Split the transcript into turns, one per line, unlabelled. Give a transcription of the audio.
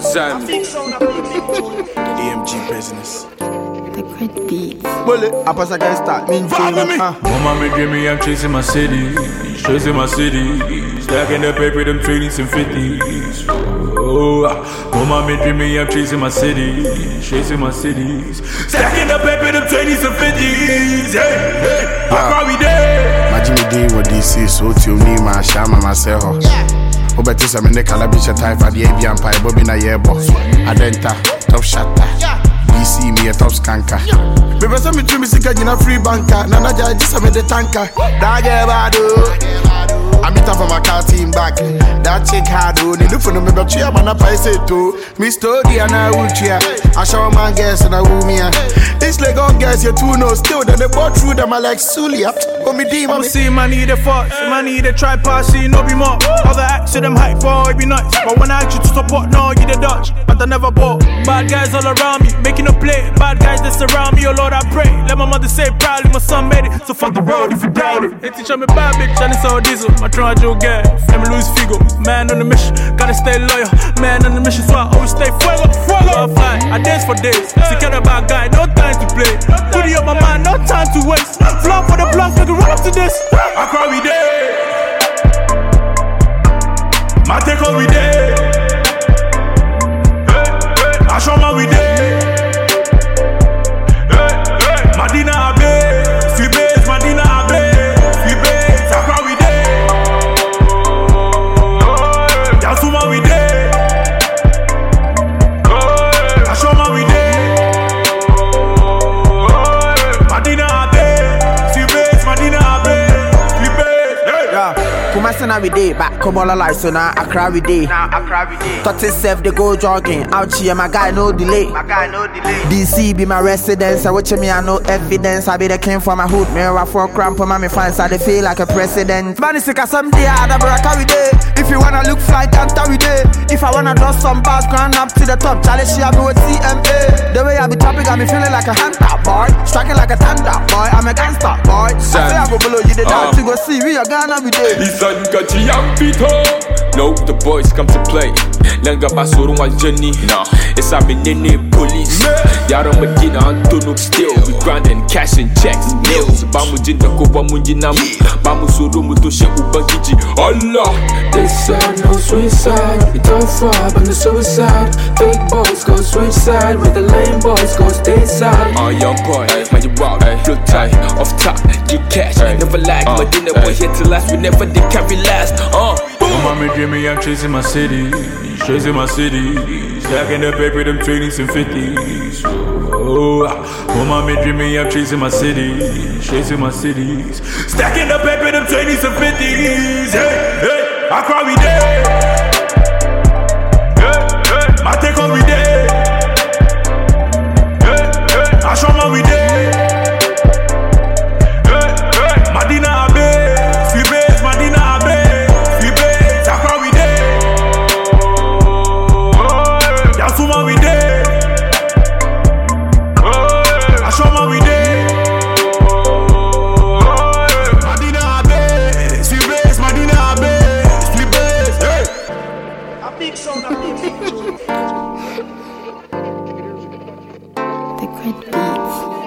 Sam.
EMG business.
The great beats.
Bullet, I pass against that.
Follow me.
Mama me dreaming, I'm chasing my city. Chasing my city. Stacking the paper, them 20s and 50s. Oh, mama me dreaming, I'm chasing my city. Chasing my cities. Stacking the paper, them 20s and 50s. Hey, hey, I call me there.
My Jimmy D with DC, so to me, my shama, myself. Obetu sa me ne kala bicha type for the Avian Pie, Bobby na yebo. Adenta, top shatter. DC me a top skanker. Baby, some me dream is a free banker. Nana jai just a me the tanker. Dage bado. I meet her from my car team back. That chick had on it. Look for me, but she man up I say too. Me study and I would cheer. I show man guess and I woo me. This leg on guess you two know still. Then they bought through them I like Sulia. But me D man.
See man need a fox, man need a tripod, see no be more. Other acts to them hype for it be nuts. But when I ask you to support, no you the Dutch. But I never bought. Bad guys all around me, making a play. Bad guys that surround me, oh Lord I pray. Let my mother say proudly, my son made it. So fuck the world if you doubt it. They teach me bad bitch, and it's all diesel. My try to get, let me lose Figo. Man on the mission, gotta stay loyal. Man on the mission, so I always stay fuego, fuego. I fly, I dance for days. Secure about guy, no time to play. Put it on my mind, no time to waste. Flop for the block, nigga, run up to this.
I call me there. My take all we there. I show my we there. Madina Abe, Sibes, Madina Abe, Sibes, I call we there. Yasuma we there. I show my we there. Madina Abe, Sibes, Madina Abe, Sibes.
Yeah, Kumasana we day, back Komola life, so now I cry we day. 37 they go jogging, out here my guy no delay. DC be my residence, I watch me I know evidence. I be the king for my hood, mirror for cramp on my fans, I they feel like a president. Man is sick of someday, I have a carry day. If you wanna look fly, can't carry day. If I wanna draw some bars, grind up to the top, challenge she have me with CMA. The way I be chopping got me feeling like a hunter boy, striking like a thunder boy, I'm a gangster boy. I say I go below you the dance, you go see we are gonna be there.
Isan gachi yang pito. No, the boys come to play. Lenga basuru wa journey. No, it's a nene police. Yaro Medina Antonio still. We grinding cash and checks, nails. Bamu jinda ko bamu jinamu. Bamu suru muto she ubangiji. Allah.
They said no suicide. You don't far, but no suicide. Fake boys go switch side, with the lame boys go stay side.
Young boy, man you wild, flow tight, off top, get cash, never lag. Medina boy here to last, we never did carry last. Mama me dreaming, I'm chasing my city, chasing my city. Stacking the paper, them 20s and 50s. Oh, mama me dreaming, I'm chasing my city, chasing my cities. Stacking the paper, them 20s and 50s. Hey, hey, I cry we there. My take all we there. I show my we there. Madina Abe, Sibes, Madina Abe. Yasuma we there. I show my we there. Madina Abe, Sibes, Madina Abe, Sibes. Hey.
The great beats.